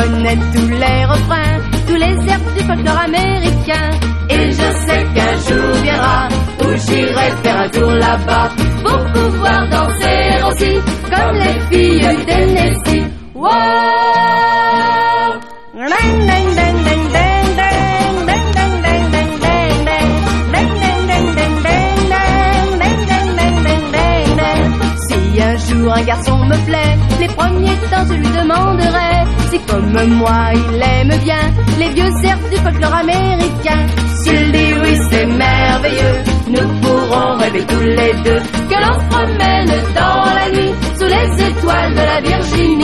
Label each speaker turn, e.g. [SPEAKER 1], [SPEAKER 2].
[SPEAKER 1] connais tous les refrains, tous les airs du folklore américain. Et je sais qu'un jour viendra où j'irai faire un tour là-bas pour pouvoir danser aussi comme les filles du Tennessee. Wow! Si un jour un garçon me plaît, les premiers temps je lui demanderai si comme moi il aime bien les vieux airs du folklore américain. S'il dit oui c'est merveilleux, nous pourrons rêver tous les deux que l'on se promène dans la nuit sous les étoiles de la Virginie.